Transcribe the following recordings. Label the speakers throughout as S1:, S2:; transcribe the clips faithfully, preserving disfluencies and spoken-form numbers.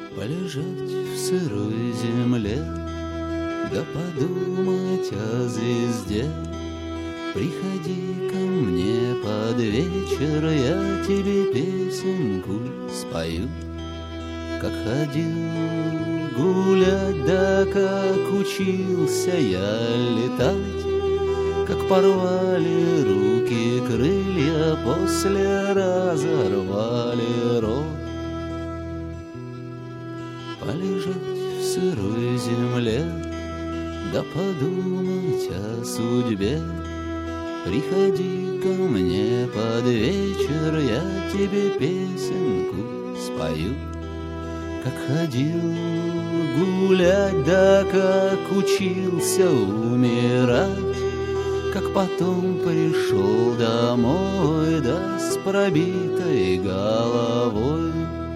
S1: Полежать в сырой земле, да подумать о звезде. Приходи ко мне под вечер, я тебе песенку спою. Как ходил гулять, да как учился я летать, как порвали руки крылья, после разорвали рот. Полежать в сырой земле, да подумать о судьбе. Приходи ко мне под вечер, я тебе песенку спою. Как ходил гулять, да как учился умирать, как потом пришел домой, да с пробитой головой.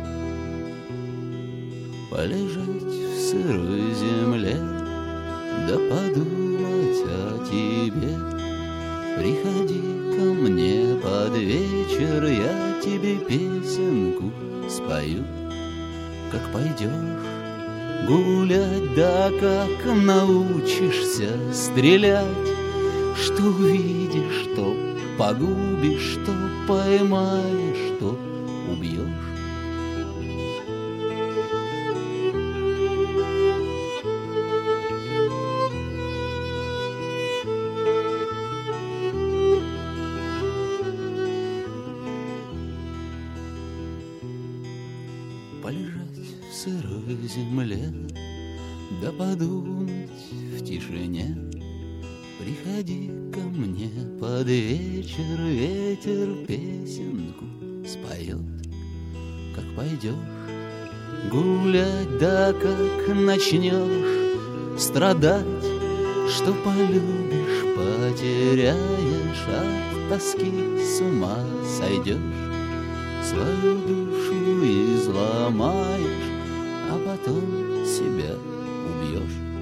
S1: Полежать в сырой земле, да подумать о тебе. Приходи ко мне под вечер, я тебе песенку спою. Как пойдешь гулять, да как научишься стрелять, что увидишь, что погубишь, что поймаешь, что убьешь. Полежать в сырой земле, да подумать в тишине. Приходи ко мне под вечер, ветер песенку споет. Как пойдешь гулять, да как начнешь страдать, что полюбишь, потеряешь, от тоски с ума сойдешь. Свою душу изломаешь, а потом себя убьешь.